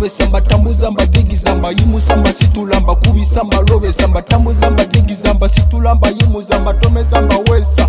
lobe samba tambuza mba digi zamba yimu samba situlamba kubi samba lobe samba tambuza mba digi zamba situlamba yimu zamba tome zamba wesa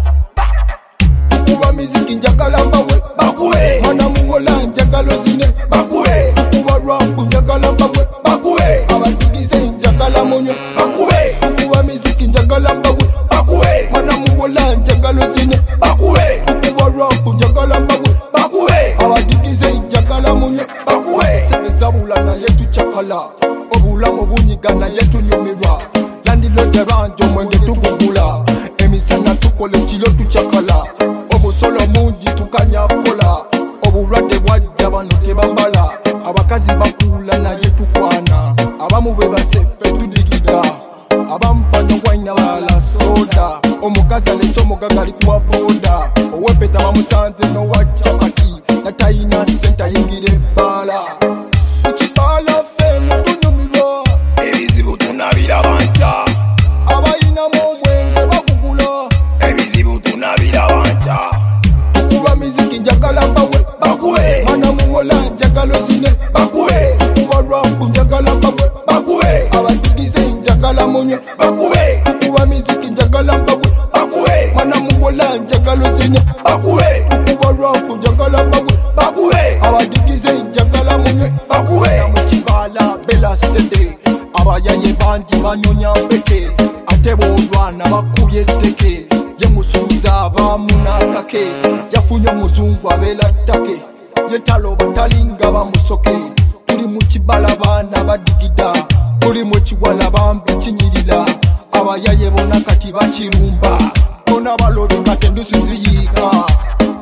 kuba miziki njagala mbawe bakuwe mana mungola njagalo zine bakuwe kuba rap njagala mbawe bakuwe abadigize njagala monyo bakuwe kuba miziki njagala mbawe bakuwe mana mungola njagalo zine bakuwe kuba rap njagala mbawe bakuwe abadigize njagala monyo bakuwe sebezabula na yetu chakala obulamu bunyiga na yetu nyumirwa landilode ranjo mwenge tukugula emisana tukole kilo tuchakala omusolo mungi tukanyakola obulwadde bwajja bano tebambala abakazi bakula naye tukwana abamu bwe baseffe tudigida abamu banyagwaina bala soda omukazi alese omugaga ali kuwa boda owepeta bamusanze nowa capati natayina sente ayingira ebbaala ekibbaala ffe mutunyumirwa ebizibu tunabira banja abayinamu omwenge bagugula ebizibu tunabira banja kuba miziki njagala mbawe bakuwe mana mungola njagalo zine bakuwe kuba rap njagala mbawe bakuwe abadigize njagala monye bakuwe kuba miziki njagala mbawe bakuwe mana mungola njagalo zine bakuwe kuba rap njagala mbawe bakuwe abadigize njagala monye bakuwe mukibala bela stende abayaye banji banyonya mpeke ate bolwana bakubye etteke yemusuuza abamunakake yafunye omuzungu abeera ttake yetalo batalinga bamusoke tuli mu kibala baana badigida tuli mu kiwala bambi kinyirira abayaye bonna kati bakirumba bona balobi kati endusi ziyiika